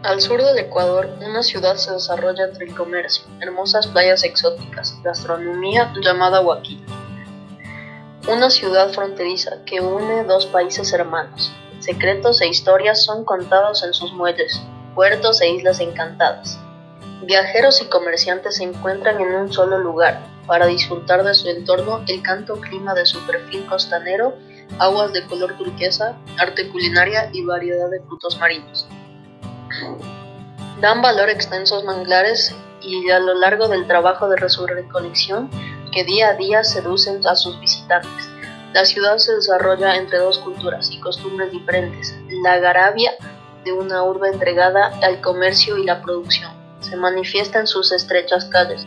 Al sur del Ecuador, una ciudad se desarrolla entre el comercio, hermosas playas exóticas, gastronomía llamada Huaquilla. Una ciudad fronteriza que une dos países hermanos. Secretos e historias son contados en sus muelles, puertos e islas encantadas. Viajeros y comerciantes se encuentran en un solo lugar para disfrutar de su entorno, el canto clima de su perfil costanero, aguas de color turquesa, arte culinaria y variedad de frutos marinos. Dan valor a extensos manglares y a lo largo del trabajo de recolección que día a día seducen a sus visitantes. La ciudad se desarrolla entre dos culturas y costumbres diferentes. La algarabía de una urbe entregada al comercio y la producción se manifiesta en sus estrechas calles,